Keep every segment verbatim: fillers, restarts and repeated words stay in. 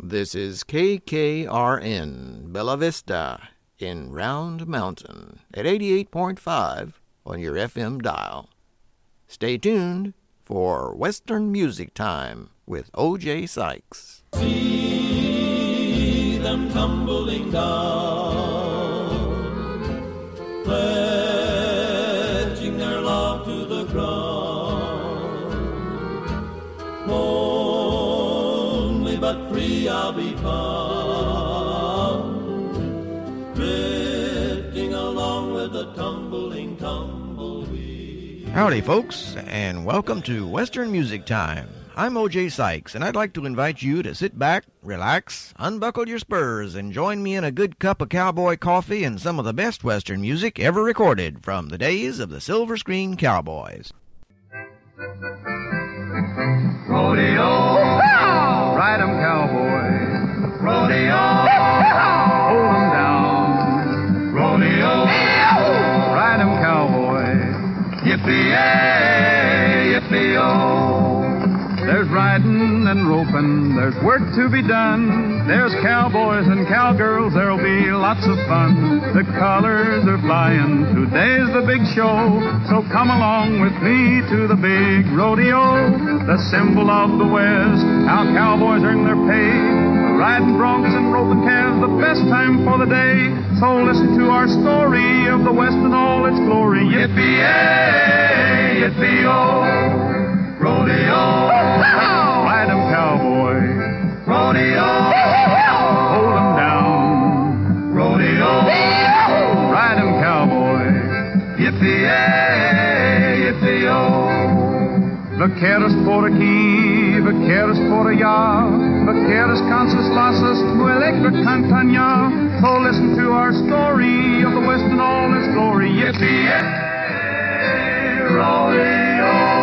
This is K K R N, Bella Vista, in Round Mountain, at eighty-eight point five on your F M dial. Stay tuned for Western Music Time with O J Sykes. See them tumbling down, pledging their love to the ground. Lonely but free I'll be found, drifting along with the tumbling tumbleweed. Howdy, folks, and welcome to Western Music Time. I'm O J Sykes, and I'd like to invite you to sit back, relax, unbuckle your spurs, and join me in a good cup of cowboy coffee and some of the best Western music ever recorded from the days of the Silver Screen Cowboys. Rodeo, ride 'em cowboy. Rodeo, hold 'em down. Rodeo, ride 'em cowboy. Yippee-yay, yippee-oh. There's riding and roping, there's work to be done. There's cowboys and cowgirls, there'll be lots of fun. The colors are flying, today's the big show. So come along with me to the big rodeo, the symbol of the West, how cowboys earn their pay. Riding broncs and roping calves, the best time for the day. So listen to our story of the West and all its glory. Yippee-yay, yippee-oh. Rodeo, ride 'em cowboy. Rodeo, hold 'em down. Rodeo, ride 'em cowboy. Yippee-yay, yippee-oh. Vaqueros por aquí, vaqueros por allá, vaqueros con sus lazos, muy alegre cantan ya. So listen to our story of the West and all its glory. Yippee-yay, rodeo.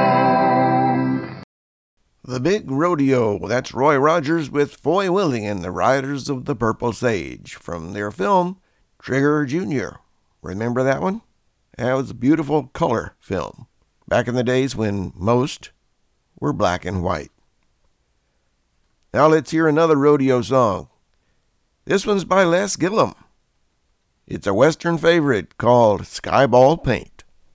The Big Rodeo, that's Roy Rogers with Foy Willing and the Riders of the Purple Sage from their film Trigger Junior Remember that one? That was a beautiful color film, back in the days when most were black and white. Now let's hear another rodeo song. This one's by Les Gillum. It's a Western favorite called Skyball Paint.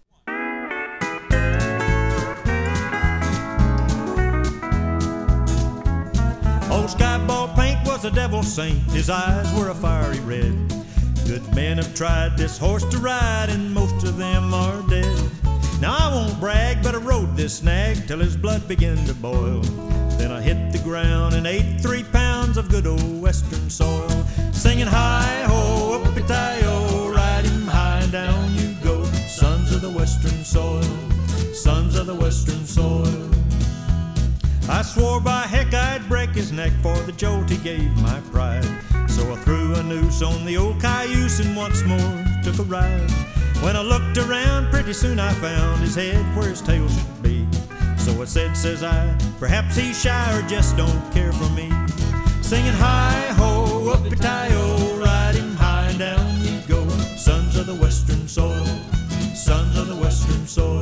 Skyball Paint was a devil saint, his eyes were a fiery red. Good men have tried this horse to ride, and most of them are dead. Now I won't brag, but I rode this nag till his blood began to boil. Then I hit the ground and ate three pounds of good old western soil. Singing hi-ho, uppity-o, ride him high and down you go. Sons of the western soil, sons of the western soil. I swore by heck I'd break his neck for the jolt he gave my pride. So I threw a noose on the old cayuse and once more took a ride. When I looked around, pretty soon I found his head where his tail should be. So I said, says I, perhaps he's shy or just don't care for me. Singing hi-ho, uppity-o, ride him high and down you go. Sons of the western soil, sons of the western soil.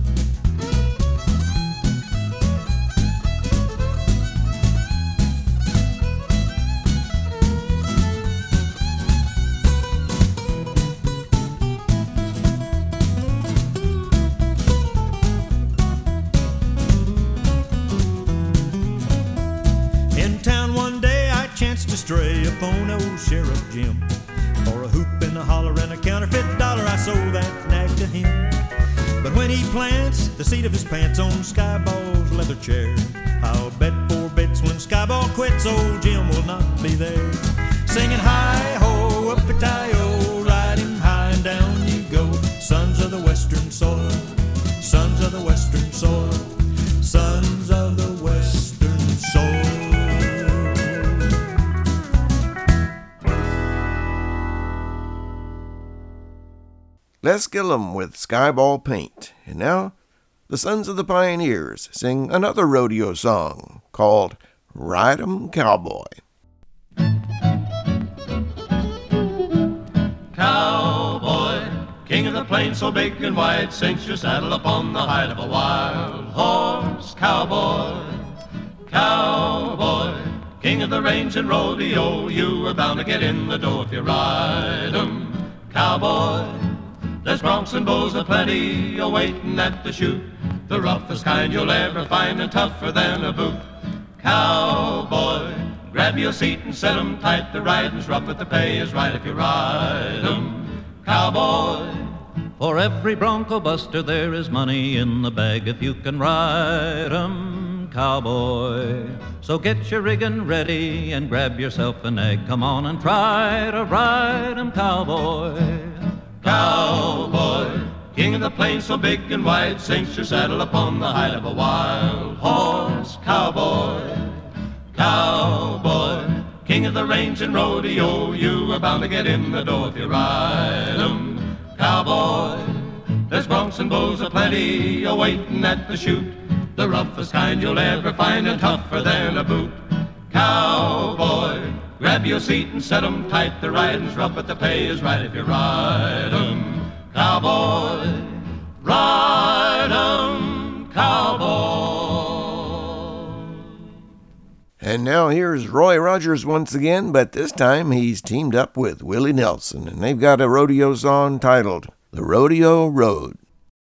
To stray upon old Sheriff Jim. For a hoop and a holler and a counterfeit dollar, I sold that nag to him. But when he plants the seat of his pants on Skyball's leather chair, I'll bet four bits when Skyball quits, old Jim will not be there. Singing hi-ho, uppity-o, ride him high and down you go. Sons of the western soil, sons of the western soil, sons of the western soil. Les Gillum with Skyball Paint. And now, the Sons of the Pioneers sing another rodeo song called Ride 'em Cowboy. Cowboy, king of the plains so big and wide, cinch your saddle upon the hide of a wild horse. Cowboy, cowboy, king of the range and rodeo. You were bound to get in the dough if you ride 'em, cowboy. There's broncs and bulls aplenty a-waitin' at the chute, the roughest kind you'll ever find and tougher than a boot. Cowboy, grab your seat and set 'em tight. The riding's rough, but the pay is right if you ride 'em, cowboy. For every bronco buster there is money in the bag if you can ride 'em, cowboy. So get your riggin' ready and grab yourself an egg. Come on and try to ride 'em, cowboy. Cowboy, king of the plains so big and wide, cinch your saddle upon the hide of a wild horse, cowboy. Cowboy, king of the range and rodeo. You are bound to get in the dough if you ride 'em, cowboy. There's broncs and bulls aplenty a-waitin' at the chute, the roughest kind you'll ever find and tougher than a boot. Cowboy, grab your seat and set 'em tight. The riding's rough, but the pay is right if you ride 'em, cowboy. Ride 'em, cowboy. And now here's Roy Rogers once again, but this time he's teamed up with Willie Nelson, and they've got a rodeo song titled The Rodeo Road.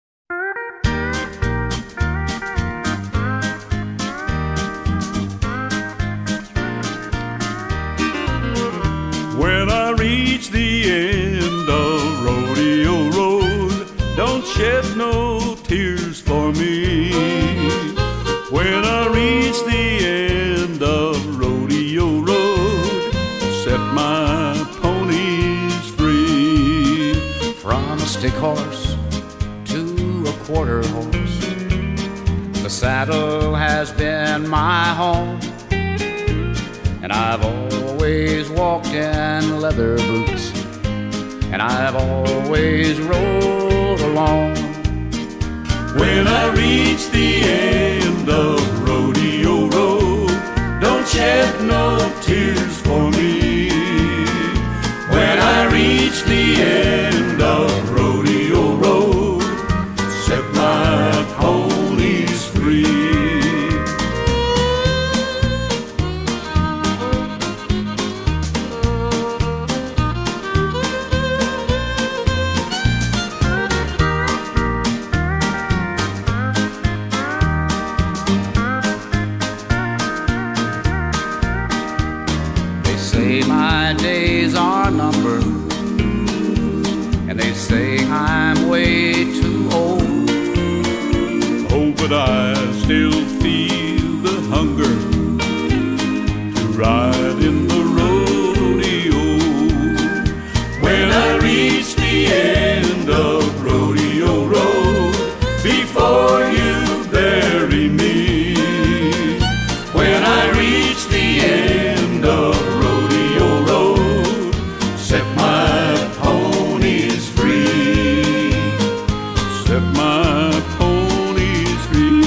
When I reach the end of Rodeo Road, don't shed no tears for me. When I reach the end of Rodeo Road, set my ponies free. From a stick horse to a quarter horse, the saddle has been my home, and I've always walked in leather boots, and I've always rode alone. When I reach the end of Rodeo Road, don't shed no tears for me. When I reach the end of Rodeo Road, set my ponies free. My days are numbered, and they say I'm way too old. Oh, but I still feel the hunger to ride in the rodeo. When I reach the end of Rodeo Road, before you bury me. When I reach the end of set my ponies free. Set my ponies free.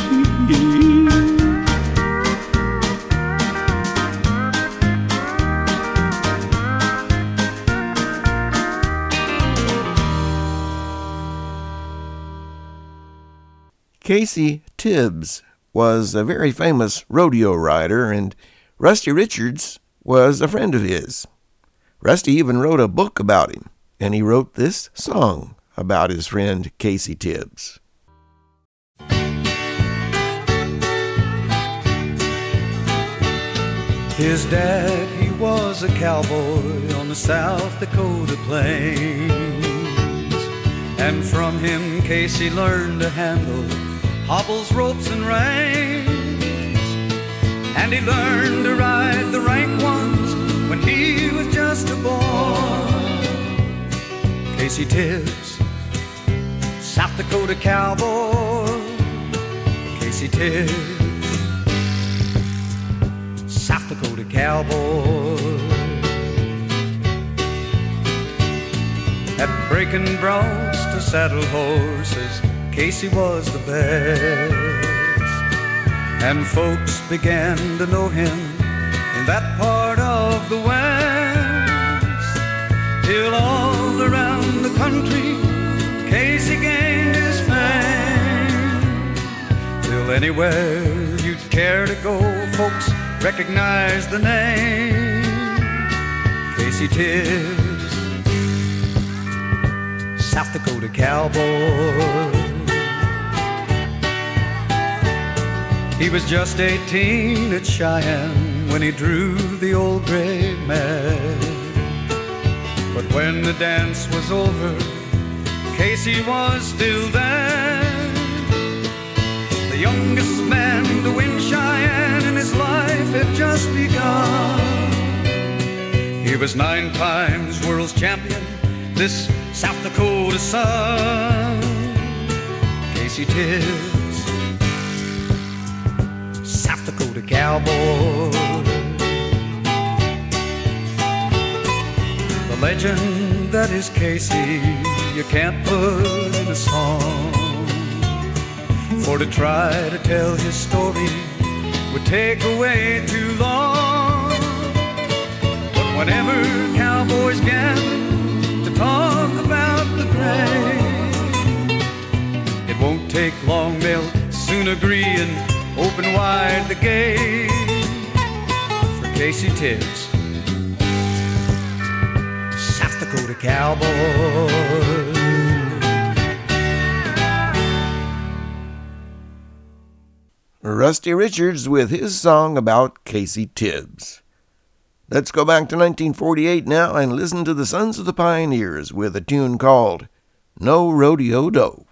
Casey Tibbs was a very famous rodeo rider, and Rusty Richards was a friend of his. Rusty even wrote a book about him, and he wrote this song about his friend Casey Tibbs. His dad, he was a cowboy on the South Dakota plains, and from him Casey learned to handle hobbles, ropes, and reins, and he learned to ride the rank ones when he was just a boy. Casey Tibbs, South Dakota cowboy. Casey Tibbs, South Dakota cowboy. At breaking broncs to saddle horses, Casey was the best, and folks began to know him in that part of the West, till all around the country Casey gained his fame, till anywhere you'd care to go, folks recognize the name, Casey Tibbs, South Dakota cowboy. He was just eighteen at Cheyenne when he drew the old gray mare. But when the dance was over, Casey was still there, the youngest man to win Cheyenne, and his life had just begun. He was nine times world's champion, this South Dakota son, Casey Tibbs, South Dakota cowboy. The legend that is Casey, you can't put in a song, for to try to tell his story would take away too long. But whenever cowboys gather to talk about the gray, it won't take long, they'll soon agree and open wide the gate for Casey Tibbs, South Dakota cowboy. Rusty Richards with his song about Casey Tibbs. Let's go back to nineteen forty-eight now and listen to the Sons of the Pioneers with a tune called No Rodeo Doe.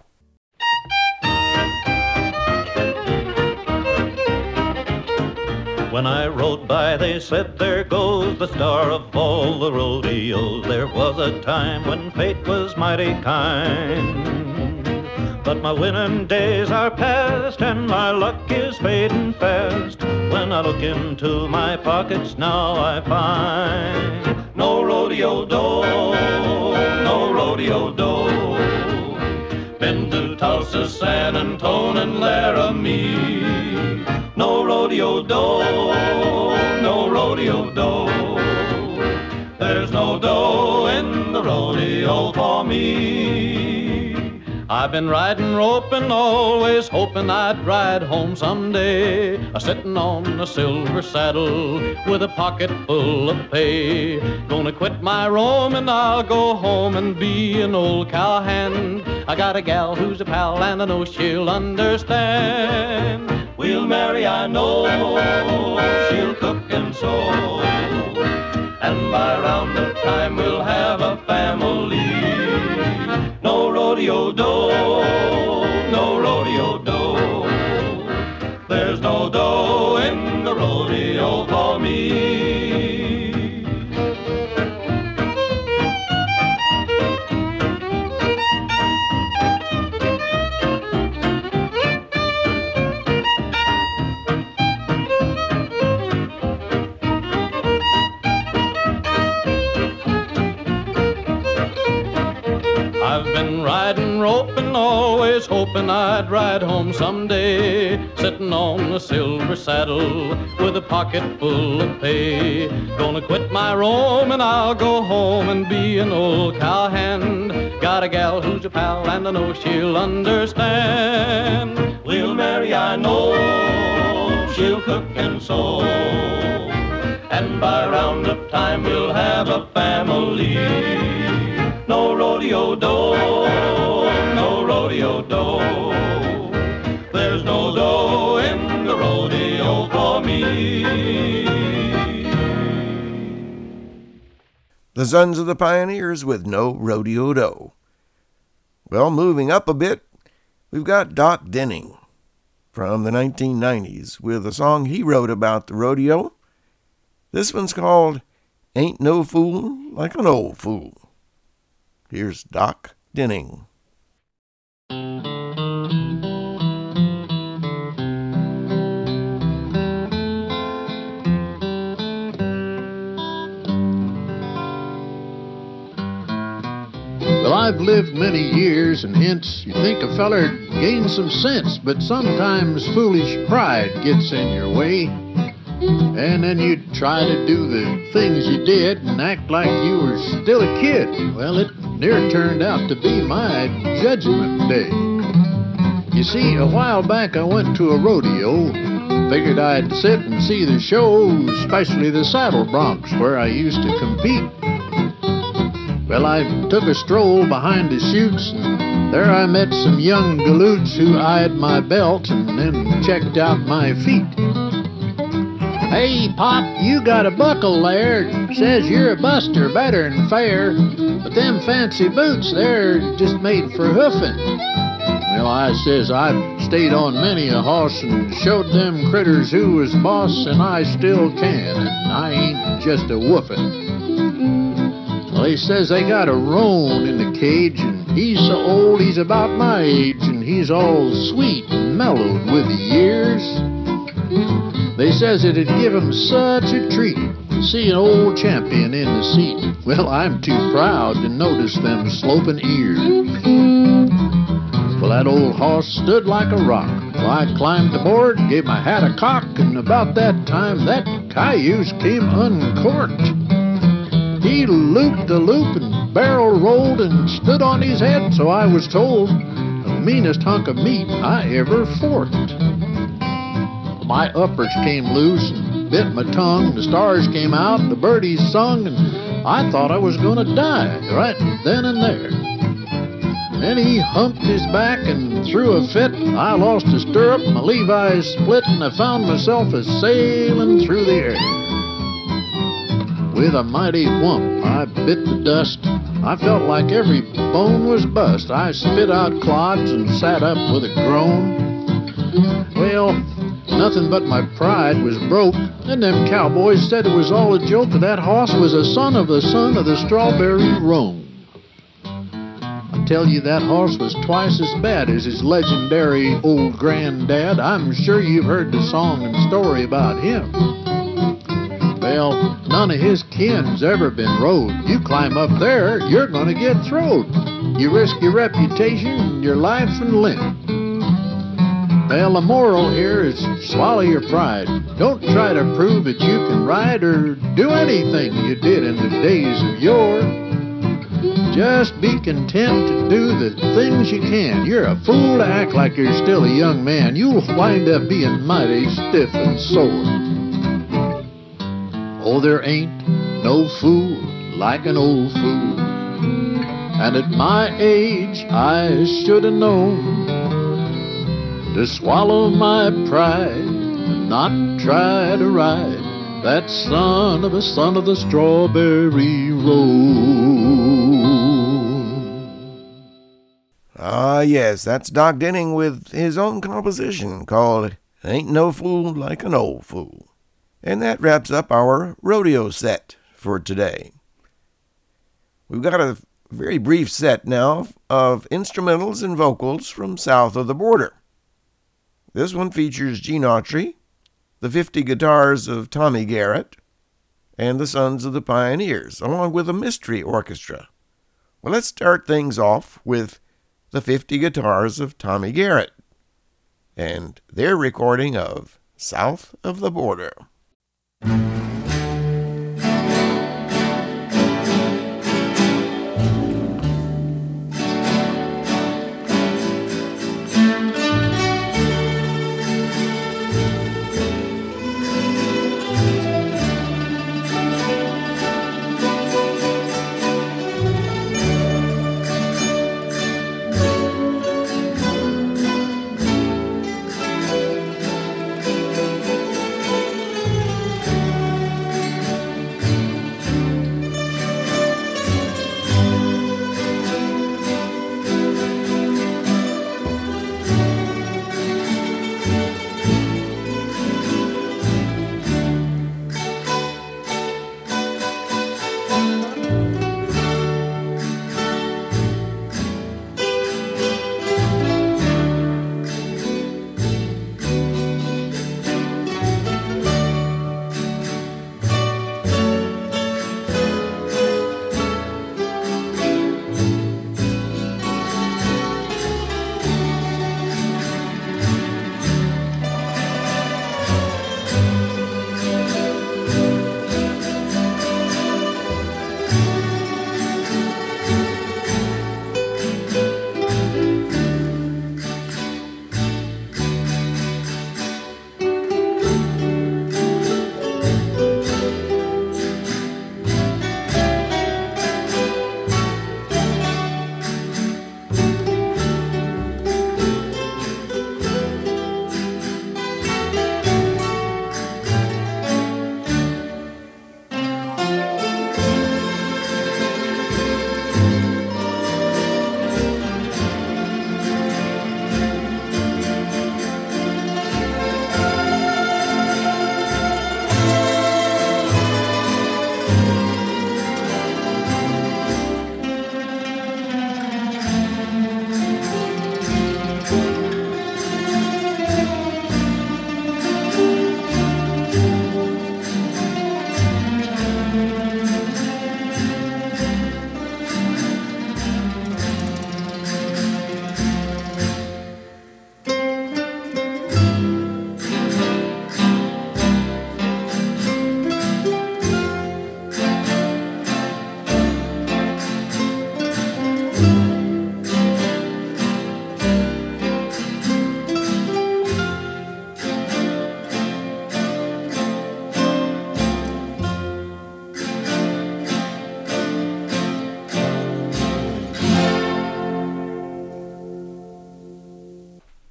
When I rode by, they said, there goes the star of all the rodeos. There was a time when fate was mighty kind, but my winning days are past and my luck is fading fast. When I look into my pockets now, I find no rodeo doe, no rodeo doe. Been to Tulsa, San Antonio, and Laramie. No rodeo doe, no rodeo doe. There's no doe in the rodeo for me. I've been riding, roping, always hoping I'd ride home someday, a sitting on a silver saddle with a pocket full of pay. Gonna quit my roaming, I'll go home and be an old cowhand. I got a gal who's a pal and I know she'll understand. We'll marry, I know, she'll cook and sew, and by round-up time we'll have a family. No rodeo doe, no rodeo doe. There's no doe in the rodeo for me. I've been riding, roping, always hoping I'd ride home someday, sitting on a silver saddle with a pocket full of pay. Gonna quit my roaming, I'll go home and be an old cowhand. Got a gal who's a pal and I know she'll understand. We'll marry, I know, she'll cook and sew, and by round-up time we'll have a family. No rodeo doe, no rodeo doe. There's no doe in the rodeo for me. The Sons of the Pioneers with No Rodeo Doe. Well, moving up a bit, we've got Doc Denning from the nineteen nineties with a song he wrote about the rodeo. This one's called Ain't No Fool Like an Old Fool. Here's Doc Denning. Well, I've lived many years, and hence you think a feller gained some sense, but sometimes foolish pride gets in your way. And then you'd try to do the things you did and act like you were still a kid. Well, it near turned out to be my judgment day. You see, a while back I went to a rodeo, figured I'd sit and see the show, especially the saddle broncs where I used to compete. Well, I took a stroll behind the chutes, and there I met some young galoots who eyed my belt and then checked out my feet. Hey, Pop, you got a buckle there. Says you're a buster, better than fair. But them fancy boots, they're just made for hoofing. Well, I says I've stayed on many a hoss and showed them critters who was boss, and I still can, and I ain't just a woofing. Well, he says they got a roan in the cage, and he's so old he's about my age, and he's all sweet and mellowed with the years. They says it'd give 'em such a treat to see an old champion in the seat. Well, I'm too proud to notice them sloping ears. Well, that old hoss stood like a rock. Well, I climbed aboard, gave my hat a cock, and about that time that cayuse came uncorked. He looped the loop and barrel rolled and stood on his head, so I was told, the meanest hunk of meat I ever forked. My uppers came loose and bit my tongue, the stars came out, the birdies sung, and I thought I was gonna die right then and there. Then he humped his back and threw a fit. I lost a stirrup, my Levi's split, and I found myself a sailing through the air. With a mighty whump, I bit the dust. I felt like every bone was bust. I spit out clods and sat up with a groan. Well, nothing but my pride was broke, and them cowboys said it was all a joke. That hoss was a son of the son of the strawberry roan. I tell you, that hoss was twice as bad as his legendary old granddad. I'm sure you've heard the song and story about him. Well, none of his kin's ever been rode. You climb up there, you're gonna get throwed. You risk your reputation, your life and limb. Well, the moral here is swallow your pride. Don't try to prove that you can ride or do anything you did in the days of yore. Just be content to do the things you can. You're a fool to act like you're still a young man. You'll wind up being mighty stiff and sore. Oh, there ain't no fool like an old fool. And at my age, I should have known to swallow my pride and not try to ride that son of a son of the strawberry roan. Ah, yes, that's Doc Denning with his own composition called Ain't No Fool Like an Old Fool. And that wraps up our rodeo set for today. We've got a very brief set now of instrumentals and vocals from south of the border. This one features Gene Autry, the fifty guitars of Tommy Garrett, and the Sons of the Pioneers, along with a mystery orchestra. Well, let's start things off with the fifty guitars of Tommy Garrett and their recording of South of the Border.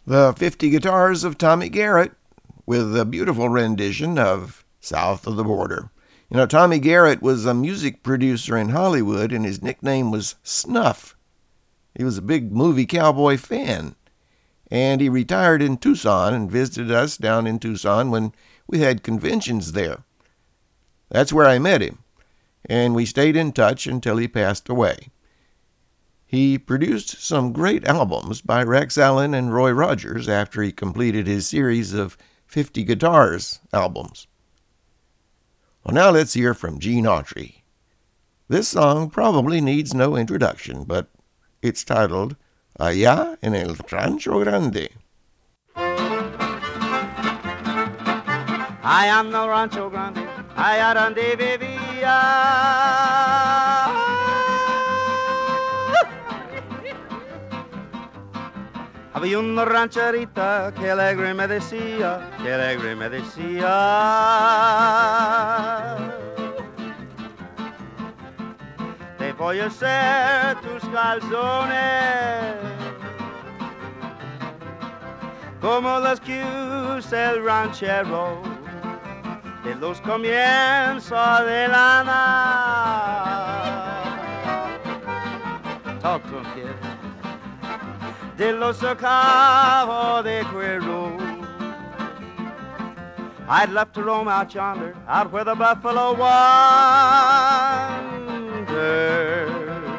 The fifty Guitars of Tommy Garrett with a beautiful rendition of South of the Border. You know, Tommy Garrett was a music producer in Hollywood, and his nickname was Snuff. He was a big movie cowboy fan, and he retired in Tucson and visited us down in Tucson when we had conventions there. That's where I met him, and we stayed in touch until he passed away. He produced some great albums by Rex Allen and Roy Rogers after he completed his series of fifty Guitars albums. Well, now let's hear from Gene Autry. This song probably needs no introduction, but it's titled Allá en el Rancho Grande. Allá en el Rancho Grande, allá donde vivía. Había una rancherita que alegre me decía, que alegre me decía. Te voy a hacer tus calzones como los que usa el ranchero de los comienzos de lana. Talk to him, kid. De los cabos de cuero. I'd love to roam out yonder, out where the buffalo wander.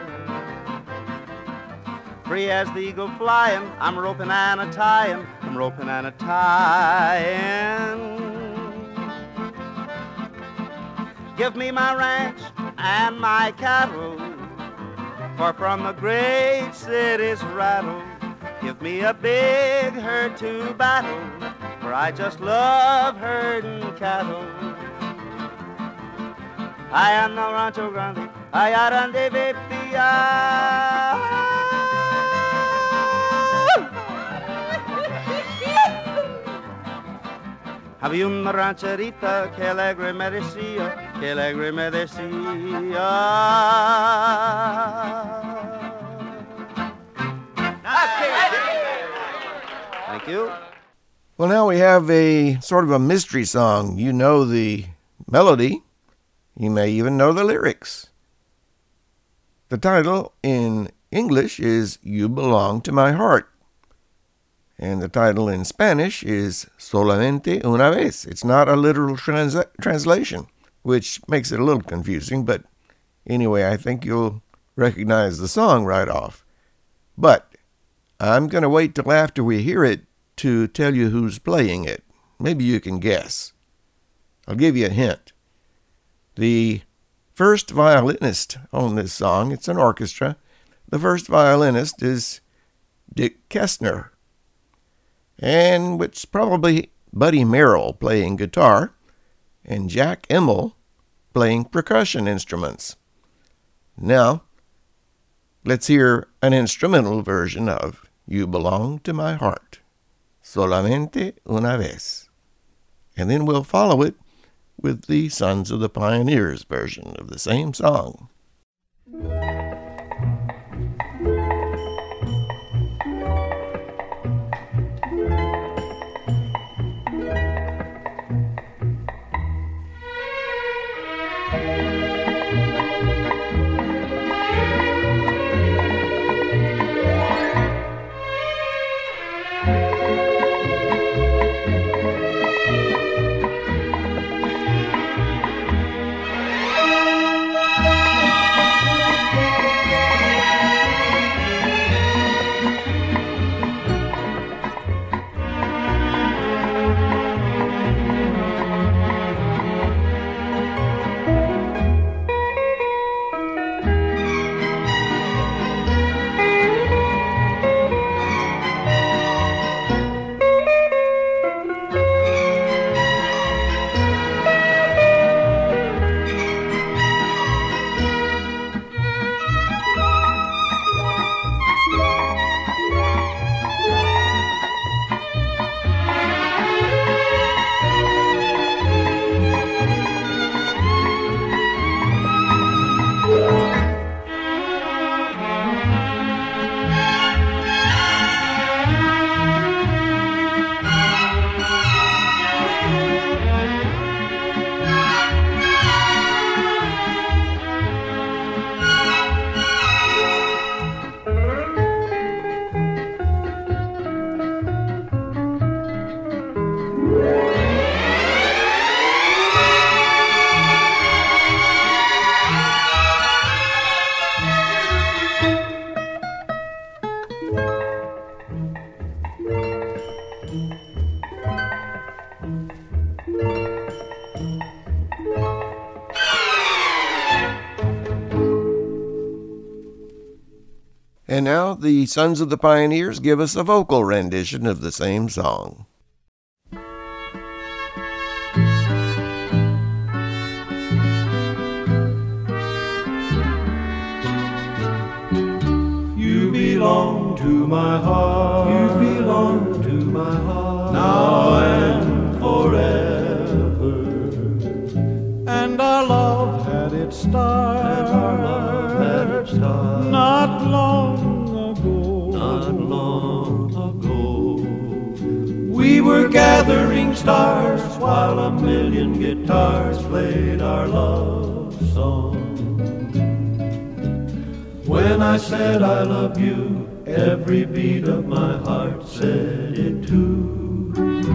Free as the eagle flying, I'm roping and a tying, I'm roping and a tying. Give me my ranch and my cattle, for from the great city's rattle, give me a big herd to battle, for I just love herding cattle. Allá en el Rancho Grande, allá donde vivía. Había una rancherita que alegre me decía, que alegre me decía. Thank you. Well, now we have a sort of a mystery song. You know the melody. You may even know the lyrics. The title in English is You Belong to My Heart. And the title in Spanish is Solamente una vez. It's not a literal trans- translation, which makes it a little confusing, but anyway, I think you'll recognize the song right off. But I'm going to wait till after we hear it to tell you who's playing it. Maybe you can guess. I'll give you a hint. The first violinist on this song, it's an orchestra, the first violinist is Dick Kestner. And it's probably Buddy Merrill playing guitar and Jack Emmel playing percussion instruments. Now, let's hear an instrumental version of You Belong to My Heart, Solamente una vez. And then we'll follow it with the Sons of the Pioneers version of the same song. And now the Sons of the Pioneers give us a vocal rendition of the same song. You belong to my heart. You belong to my heart. Now and forever. And our love had its start. And our love had its start. Not long ago. Not long ago. We were gathering stars while a million guitars played our love song. When I said I love you, every beat of my heart said it too.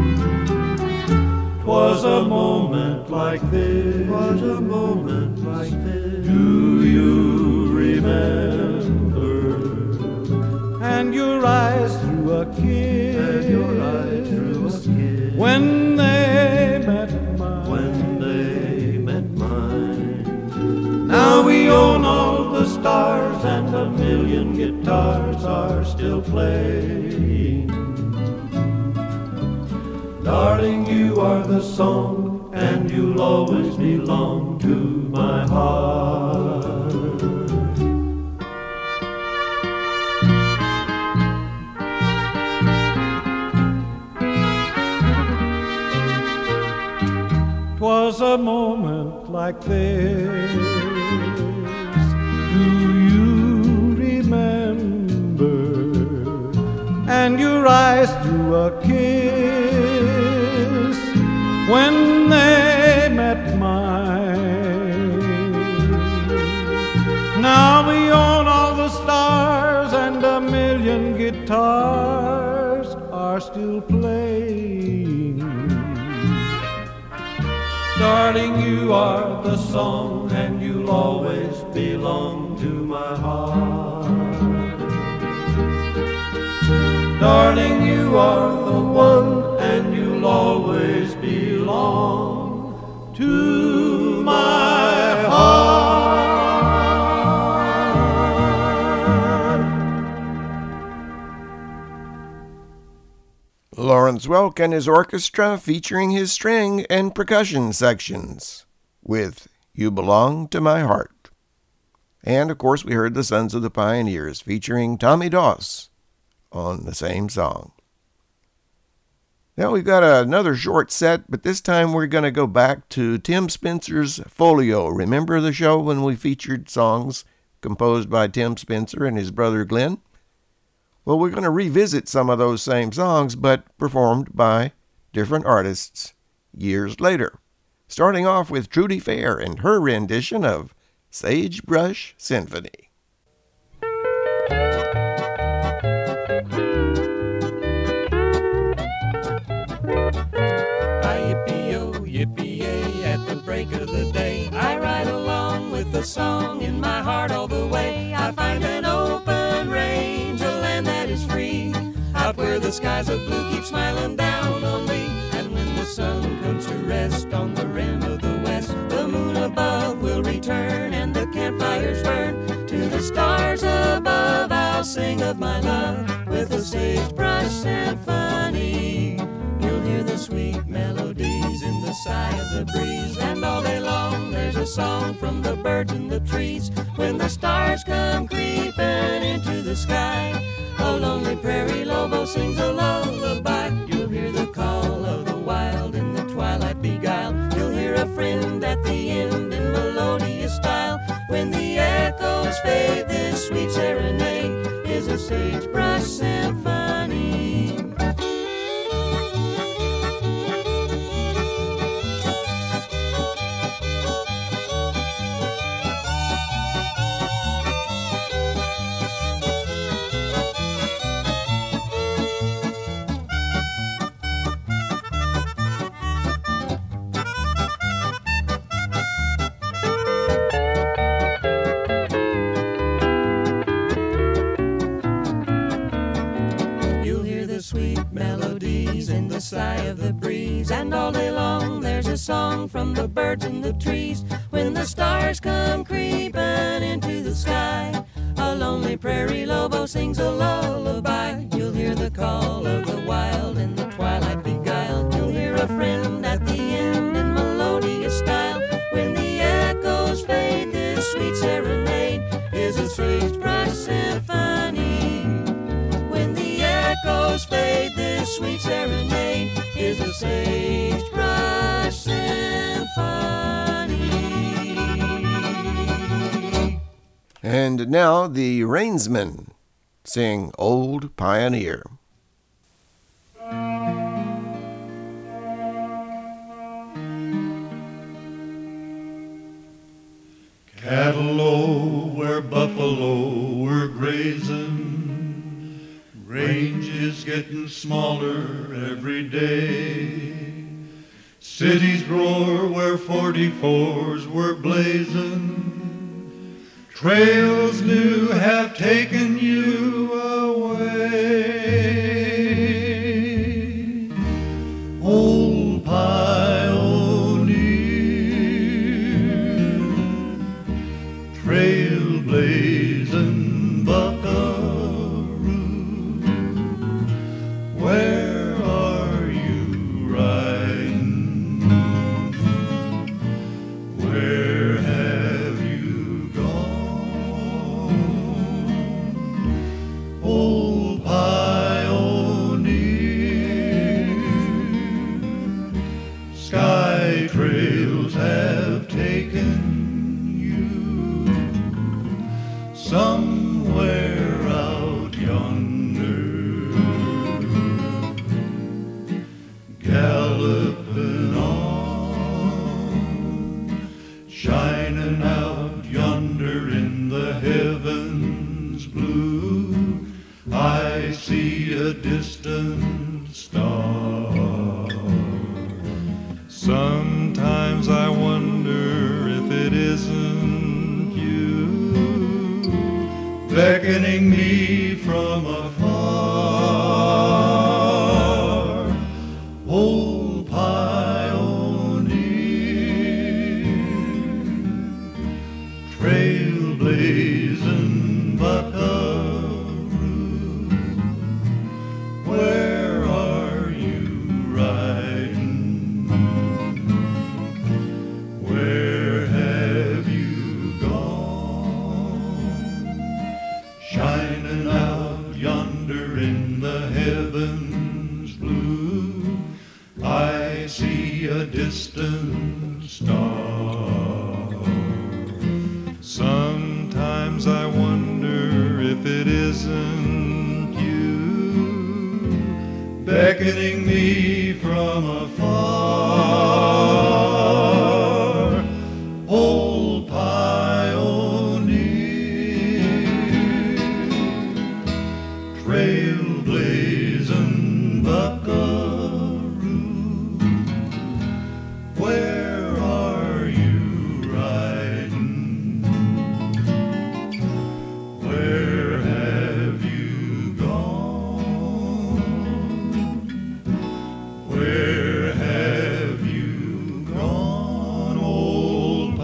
'Twas a moment like this. 'Twas a moment like this. Do you remember? And your eyes through a kiss. And your eyes through a kiss. When they met mine. When they met mine. Now we own all the stars and a million guitars are still playing. Darling, you are the song and you'll always belong to my heart. 'Twas a moment like this. Do you remember? And your eyes through a kiss when they met mine. Now we own all the stars and a million guitars are still playing. Darling, you are the song and you'll always belong to my heart. Darling, you are the one and you'll always belong to my heart. Lawrence Welk and his orchestra featuring his string and percussion sections with You Belong to My Heart. And, of course, we heard the Sons of the Pioneers featuring Tommy Doss on the same song. Now we've got another short set, but this time we're going to go back to Tim Spencer's Folio. Remember the show when we featured songs composed by Tim Spencer and his brother Glenn? Well, we're going to revisit some of those same songs, but performed by different artists years later. Starting off with Trudy Fair and her rendition of Sagebrush Symphony. Yippee-yo, yippee-yay, at the break of the day, I ride along with a song in my heart all the way. I find an open range, a land that is free, out where the skies of blue keep smiling down on me. And when the sun comes to rest on the rim of the west, the moon above will return and the campfires burn. To the stars above I'll sing of my love with a sagebrush symphony. You'll hear the sweet melodies in the sigh of the breeze, and all day long there's a song from the birds in the trees. When the stars come creeping into the sky, a lonely prairie lobo sings a lullaby. You'll hear the call of the wild in the twilight beguiled. You'll hear a friend at the end in melodious style. When the echoes fade, this sweet serenade is a sagebrush symphony. The sigh of the breeze, and all day long there's a song from the birds in the trees. When the stars come creeping into the sky, a lonely prairie lobo sings a lullaby. You'll hear the call of the wild in the twilight beguiled. You'll hear a friend at the end in melodious style. When the echoes fade, this sweet serenade is a sagebrush symphony. When the echoes fade, this sweet serenade is a sagebrush symphony. And now the Rainsmen sing Old Pioneer. Cattle low where buffalo were grazing, range is getting smaller every day. Cities roar where forty-fours were blazing, trails new have taken you away. Old pioneer, trailblazing buckaroo, where are you riding? Where have you gone? Old pioneer, sky trails have taken somewhere out yonder, galloping on, shining out yonder in the heavens blue. I see a distant star. Sometimes I wonder if it isn't you, beckoning me from afar. Old pioneer, trailblazing buckaroo, where are you riding? Where have you gone? Shining out yonder in the heavens blue, I see a distant star. Sometimes I wonder if it isn't you, beckoning me from afar. Old pioneer, trailblazing buckaroo, where are you riding? Where have you gone? Where have you gone, old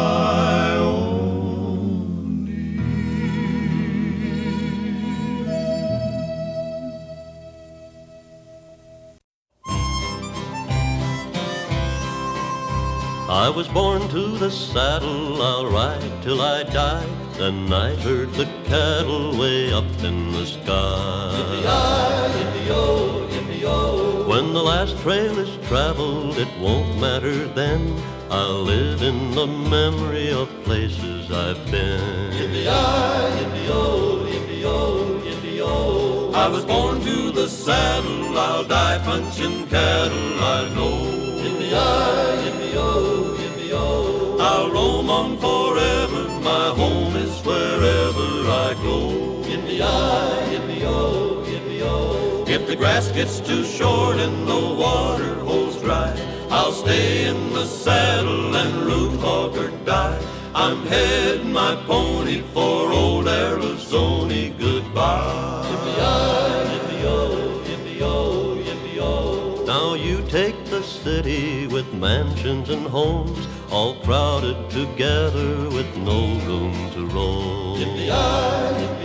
I was born to the saddle, I'll ride till I die. Then I heard the cattle way up in the sky. Yippee-yi, yippee-yo, yippee-yo. When the last trail is traveled, it won't matter then. I'll live in the memory of places I've been. Yippee-yi, yippee-yo, yippee-yo, yippee-yo. I was born to the saddle, I'll die punching cattle, I know. Yippee-yi, yippee-yo, yippee-yo. I'll roam on forever, my home is wherever I go. Yippee-yi, yippee-yo, yippee-yo. If the grass gets too short and the water holds dry, I'll stay in the saddle and root hog or die. I'm heading my pony for old Arizona, goodbye. Yippee-yi, yippee-yo, yippee-yo, yippee-yo. Now you take the city with mansions and homes, all crowded together with no room to roam. Yippee-yi, yippee-yi.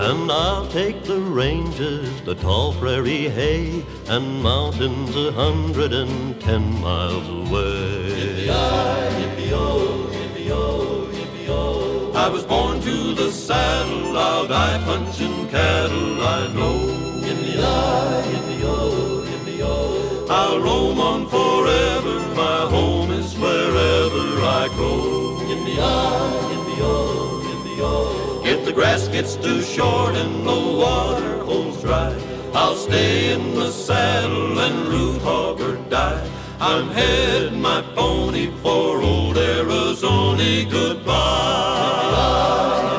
And I'll take the ranges, the tall prairie hay, and mountains a hundred and ten miles away. Yippee-yi, yippee-oh, yippee-oh, yippee-oh. I was born to the saddle, I'll die punching cattle, I know. Yippee-yi, yippee-oh, yippee-oh. I'll roam on forever, my home is wherever I go. Yippee-yi, yippee-oh, yippee-oh. If the grass gets too short and the water holds dry, I'll stay in the saddle and root hog or die. I'm heading my pony for old Arizona. Goodbye.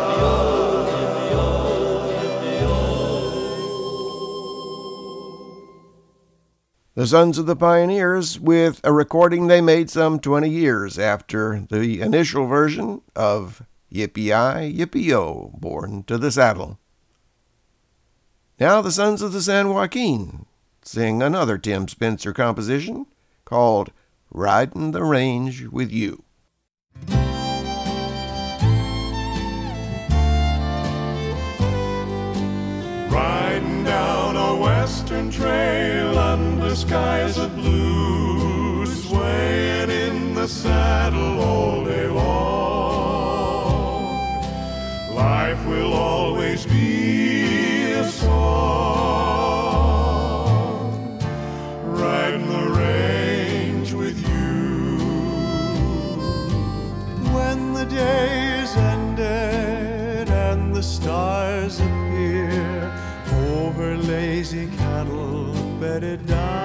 The Sons of the Pioneers with a recording they made some twenty years after the initial version of Yippee-yi, yippee-yo, Born to the Saddle. Now the Sons of the San Joaquin sing another Tim Spencer composition called Riding the Range with You. Riding down a western trail under skies of blue, swaying in the saddle all day long. Life will always be a song, riding the range with you. When the day is ended and the stars appear over lazy cattle bedded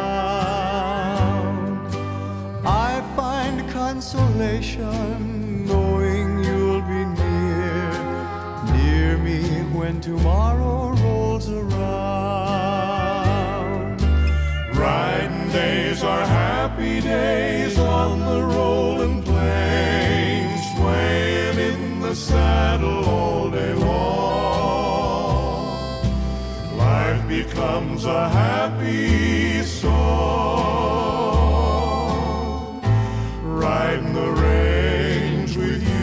down, I find consolation knowing you'll be near, near me when tomorrow rolls around. Riding days are happy days on the rolling plains, swaying in the saddle all day long. Life becomes a happy song, riding the range with you.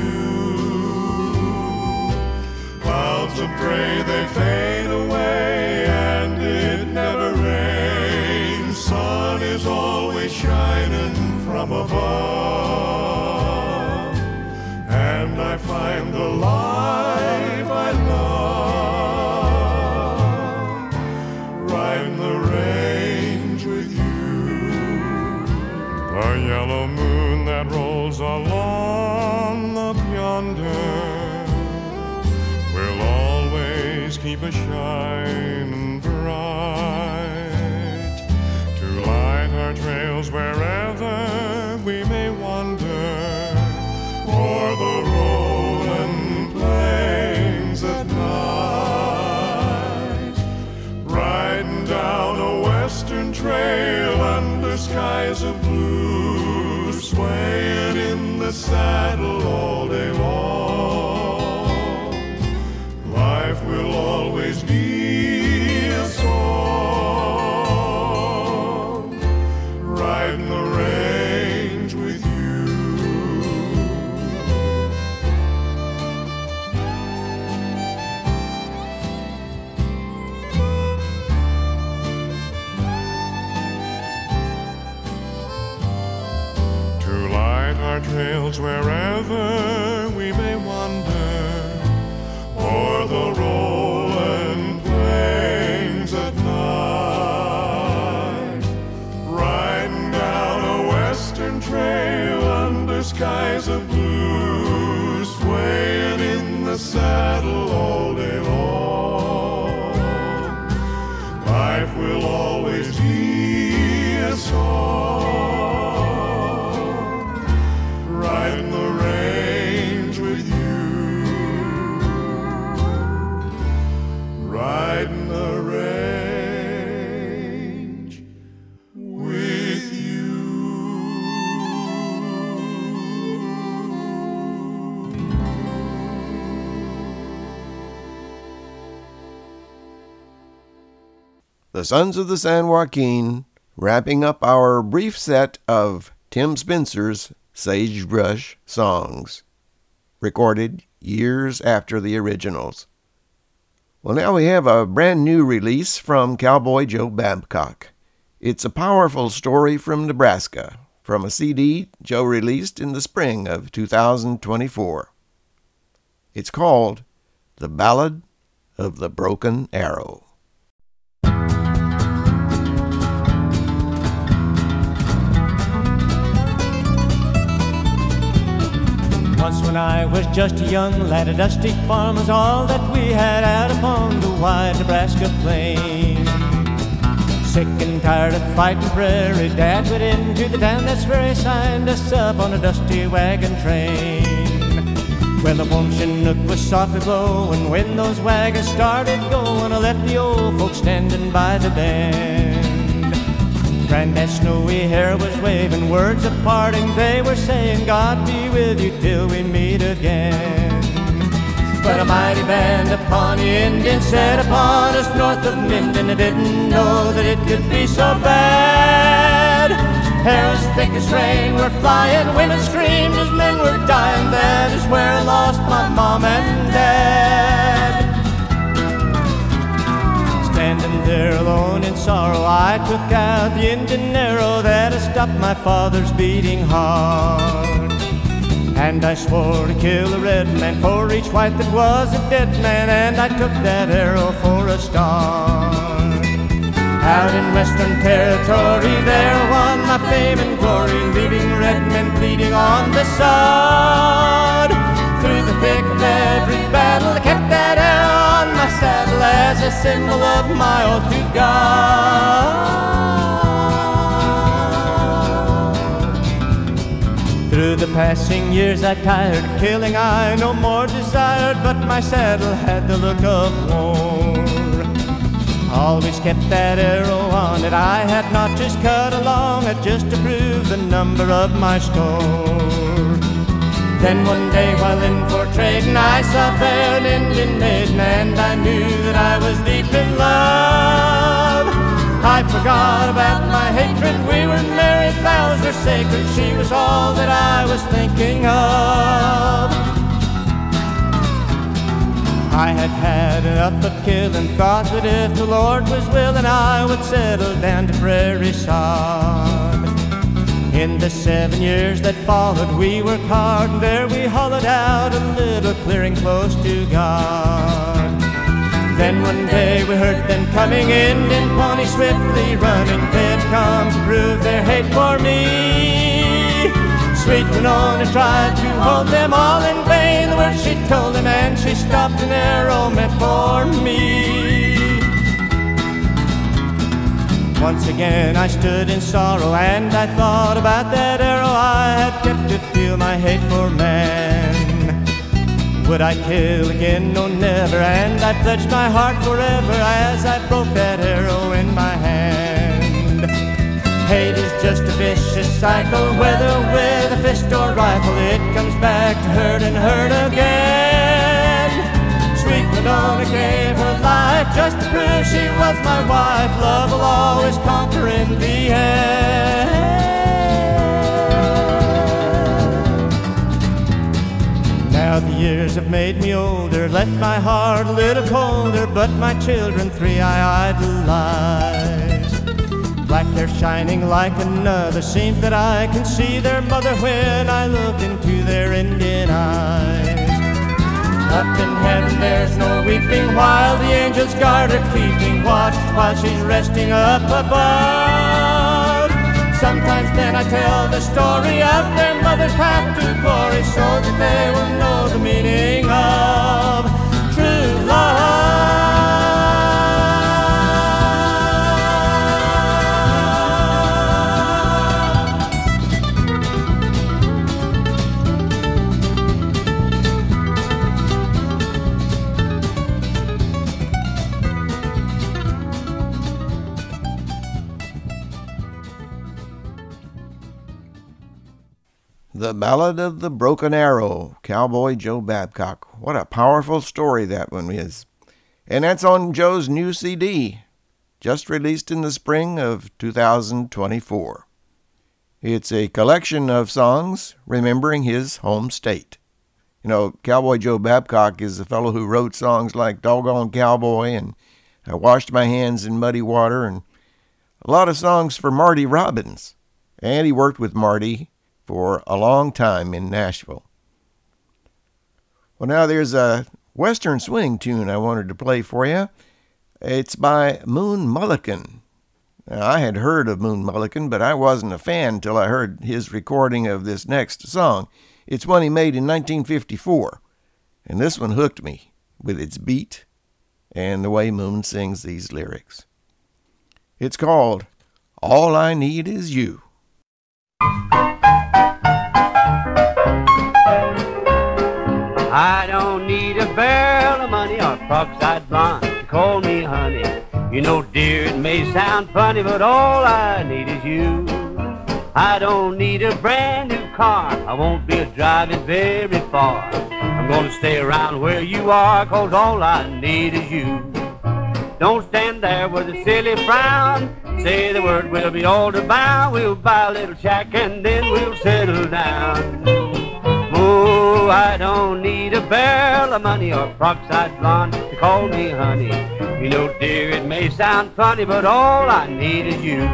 Clouds of gray, they fade away, and it never rains. Sun is always shining from above, and I find the life I love, riding the range with you. The yellow moon that rolls along up yonder will always keep a shining bright, to light our trails wherever we may wander, o'er the rolling plains at night, riding down a western trail under skies of blue, swaying in the saddle all day long. Life will always be a song, riding the range with you. To light our trails wherever we may wander, o'er the rolling plains at night, riding down a western trail under skies of blue, swaying in the saddle all day long. Life will always be a song, riding the range with you. Riding the range with you. The Sons of the San Joaquin, wrapping up our brief set of Tim Spencer's Sagebrush songs, recorded years after the originals. Well, now we have a brand new release from Cowboy Joe Babcock. It's a powerful story from Nebraska, from a C D Joe released in the spring of two thousand twenty-four. It's called The Ballad of the Broken Arrow. Once when I was just a young lad, a dusty farm was all that we had out upon the wide Nebraska plain. Sick and tired of fighting prairie, Dad went into the town, that's where he signed us up on a dusty wagon train. Well, the warm Chinook was softly blowing when those wagons started going. I left the old folks standing by the bend. Granddad's snowy hair was waving, words of parting they were saying, God be with you till we meet again. But a mighty band of Pawnee Indians set upon us north of Minden. I didn't know that it could be so bad. Arrows thick as rain were flying, women screamed as men were dying. That is where I lost my mom and dad. Standing there alone in sorrow, I took out the Indian arrow that had stopped my father's beating heart. And I swore to kill a red man for each white that was a dead man, and I took that arrow for a start. Out in Western Territory, there won my fame and glory, leaving red men bleeding on the sod. Through the thick of every battle, I kept that arrow on my saddle as a symbol of my oath to God. Through the passing years I tired, killing I no more desired, but my saddle had the look of war. Always kept that arrow on it, I had notches cut along it just to prove the number of my score. Then one day while in for trading, I saw fair an Indian maiden, and I knew that I was deep in love. I forgot about my hatred, we were married, vows were sacred, she was all that I was thinking of. I had had enough of killing, thought that if the Lord was willing, I would settle down to prairie sod. In the seven years that followed, we worked hard, and there we hollowed out a little clearing close to God. Then one day we heard them coming in, in pony swiftly running. They'd come to prove their hate for me. Sweet Winona tried to hold them all in vain. The words she told them, and she stopped an arrow meant for me. Once again I stood in sorrow, and I thought about that arrow I had kept to feel my hate for man. Would I kill again? No, never. And I pledged my heart forever as I broke that arrow in my hand. Hate is just a vicious cycle, whether with a fist or rifle, it comes back to hurt and hurt again. Sweet Winona gave her life just to prove she was my wife. Love will always conquer in the end. Now the years have made me older, left my heart a little colder, but my children three I idolize. Black hair shining like another, seems that I can see their mother when I look into their Indian eyes. Up in heaven there's no weeping, while the angels guard her keeping watch while she's resting up above. Sometimes then I tell the story of their mother's path to glory, so that they will know the meaning of true love. The Ballad of the Broken Arrow, Cowboy Joe Babcock. What a powerful story that one is. And that's on Joe's new C D, just released in the spring of two thousand twenty-four. It's a collection of songs remembering his home state. You know, Cowboy Joe Babcock is the fellow who wrote songs like Doggone Cowboy and I Washed My Hands in Muddy Water and a lot of songs for Marty Robbins. And he worked with Marty for a long time in Nashville. Well, now there's a Western swing tune I wanted to play for you. It's by Moon Mullican. Now, I had heard of Moon Mullican, but I wasn't a fan till I heard his recording of this next song. It's one he made in nineteen fifty-four, and this one hooked me with its beat and the way Moon sings these lyrics. It's called All I Need Is You. I don't need a barrel of money or peroxide blonde to call me honey. You know, dear, it may sound funny, but all I need is you. I don't need a brand new car, I won't be driving very far. I'm gonna stay around where you are, cause all I need is you. Don't stand there with a silly frown, say the word, we'll be all to bow. We'll buy a little shack and then we'll settle down. Oh, I don't need a barrel of money or peroxide blonde to call me honey. You know, dear, it may sound funny, but all I need is you.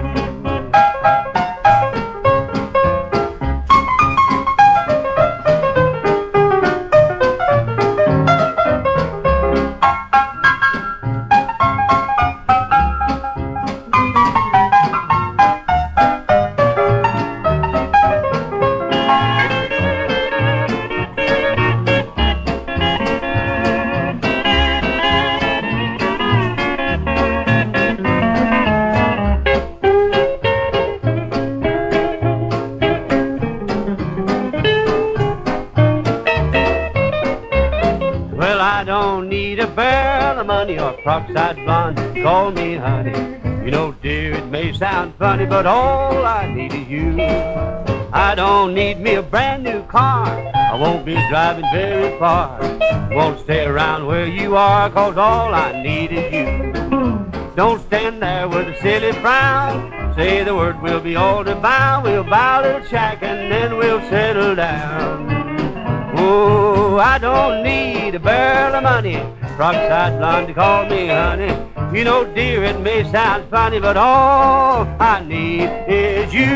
Peroxide blonde, call me honey. You know, dear, it may sound funny, but all I need is you. I don't need me a brand new car, I won't be driving very far. Won't stay around where you are, cause all I need is you. Don't stand there with a silly frown, say the word, we'll be all to bow. We'll buy a little shack and then we'll settle down. Oh, I don't need a barrel of money, peroxide blonde to call me honey. You know, dear, it may sound funny, but all I need is you.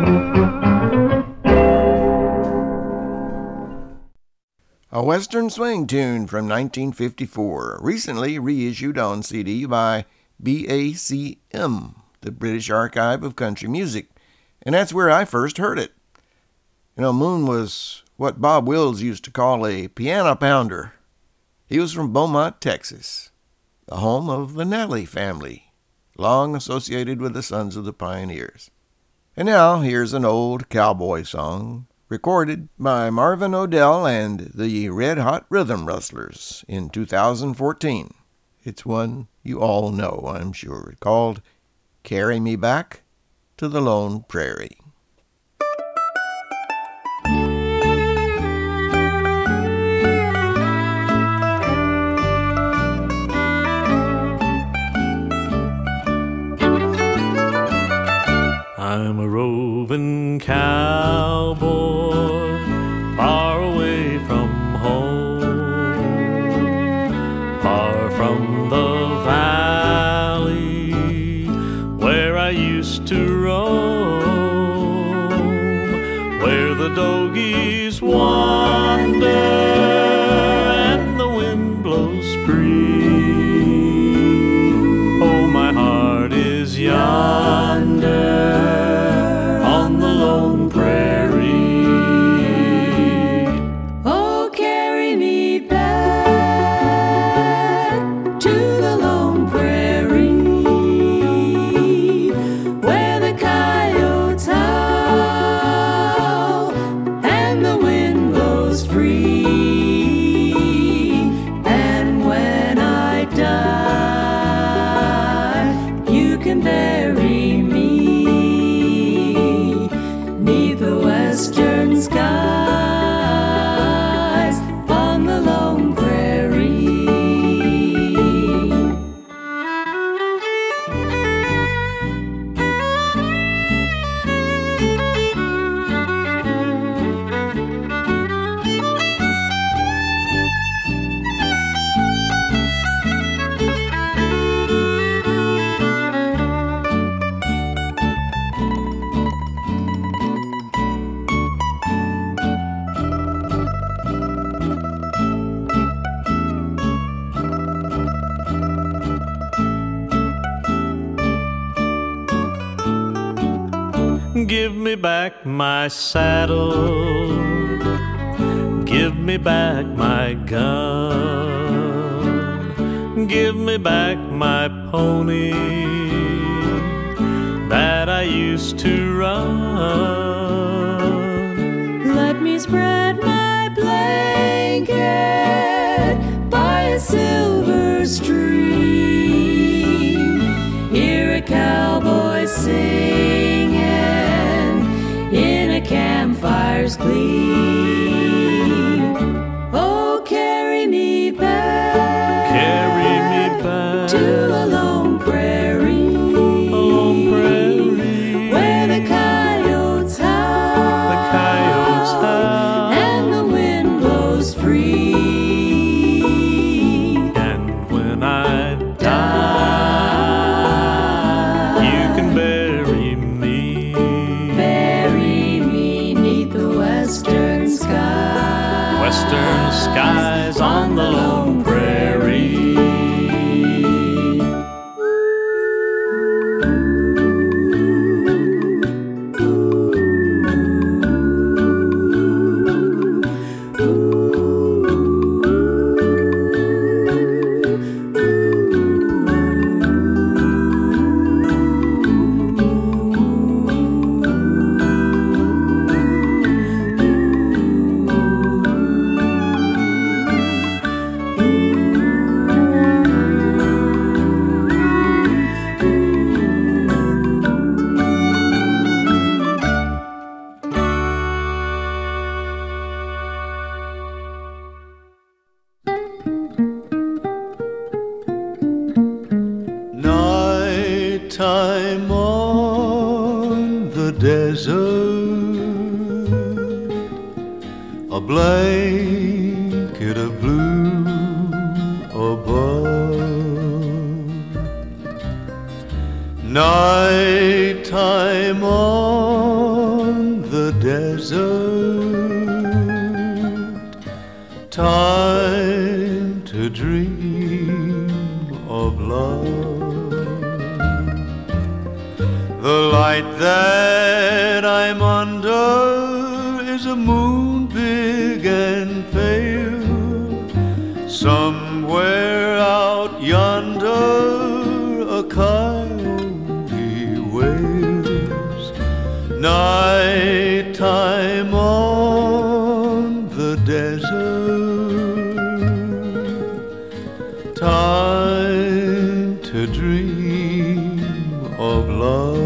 A Western swing tune from nineteen fifty-four, recently reissued on C D by B A C M, the British Archive of Country Music, and that's where I first heard it. You know, Moon was what Bob Wills used to call a piano pounder. He was from Beaumont, Texas, the home of the Nally family, long associated with the Sons of the Pioneers. And now here's an old cowboy song recorded by Marvin Odell and the Red Hot Rhythm Rustlers in two thousand fourteen. It's one you all know, I'm sure, called Carry Me Back to the Lone Prairie. I'm a roving cowboy, far away from home, far from the valley where I used to roam, where the dogies wander and the wind blows free. Oh, my heart is yonder on the lone prairie. Oh, carry me back to the lone prairie, where the coyotes howl and the wind blows free. And when I die, you can bury me neath the western skies on the lone prairie. Give me back my saddle, give me back my gun, give me back my pony that I used to run. Let me spread my blanket by a silver stream, hear a cowboy singing in a campfire's glee. Oh, carry me back, carry me back to a lone prairie, a lone prairie where the coyotes howl, the coyotes howl, and the wind blows free. And when I die, you can bury me, bury me 'neath the western sky, western skies on the lone prairie. Nighttime on the desert, a blanket of blue above. Nighttime on the desert, time to dream of love. The light that I'm under is a moon big and pale. Somewhere out yonder a coyote wails. Nighttime on the desert, time to dream of love.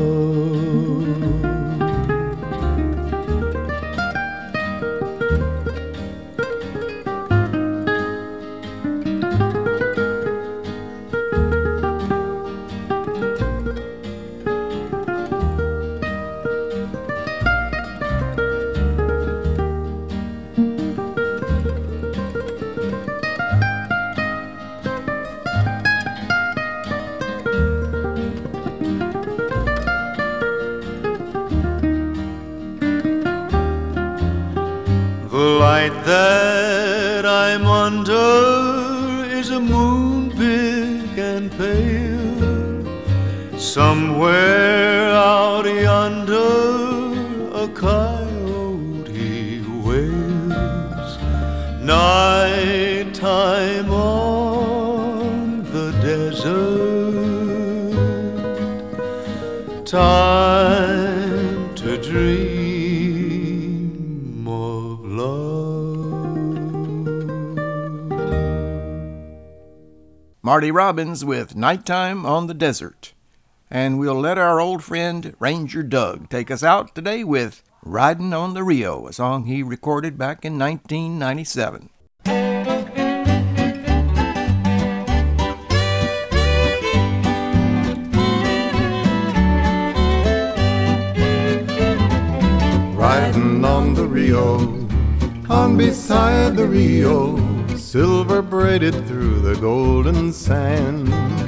The light that I'm under is a moon big and pale. Somewhere out yonder a coyote wails. Nighttime on the desert, time to dream of Marty Robbins with Nighttime on the Desert. And we'll let our old friend Ranger Doug take us out today with Riding on the Rio, a song he recorded back in nineteen ninety-seven. Riding on the Rio, on beside the Rio, silver braided through the golden sand.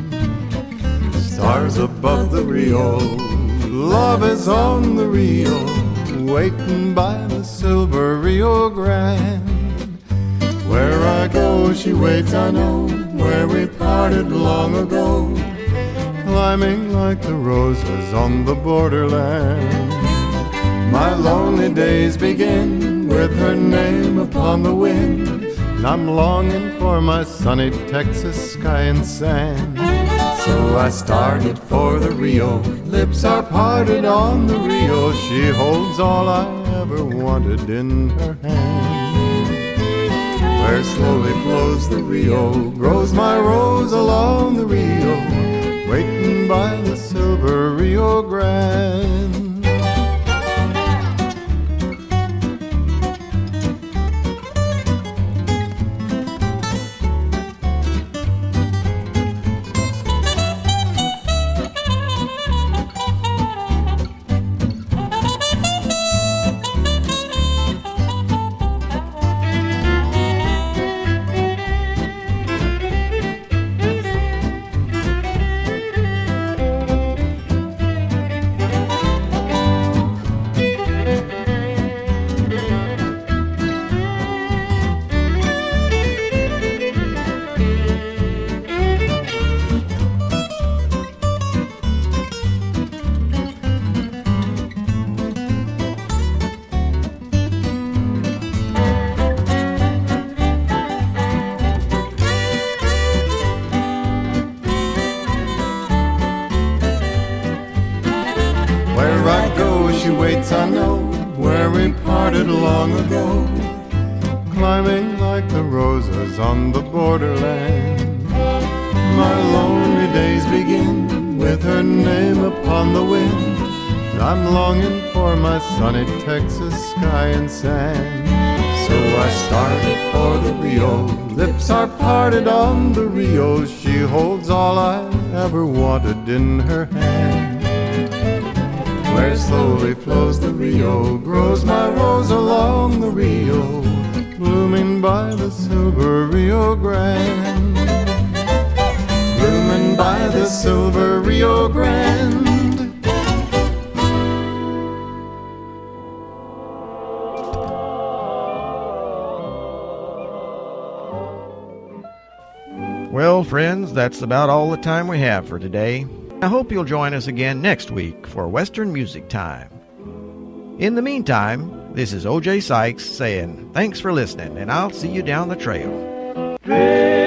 Stars above the Rio, love is on the Rio, waiting by the silver Rio Grande. Where I go, she waits, I know, where we parted long ago, climbing like the roses on the borderland. My lonely days begin with her name upon the wind, and I'm longing for my sunny Texas sky and sand. So I started for the Rio, lips are parted on the Rio. She holds all I ever wanted in her hand. Where slowly flows the Rio, grows my rose along the Rio, waiting by the silver Rio Grande. I know where we parted long ago, climbing like the roses on the borderland. My lonely days begin with her name upon the wind, and I'm longing for my sunny Texas sky and sand. So I started for the Rio, lips are parted on the Rio. She holds all I ever wanted in her hand. Where slowly flows the Rio, grows my rose along the Rio, blooming by the silver Rio Grande, blooming by the silver Rio Grande. Well, friends, that's about all the time we have for today. I hope you'll join us again next week for Western Music Time. In the meantime, this is O J Sykes saying thanks for listening, and I'll see you down the trail.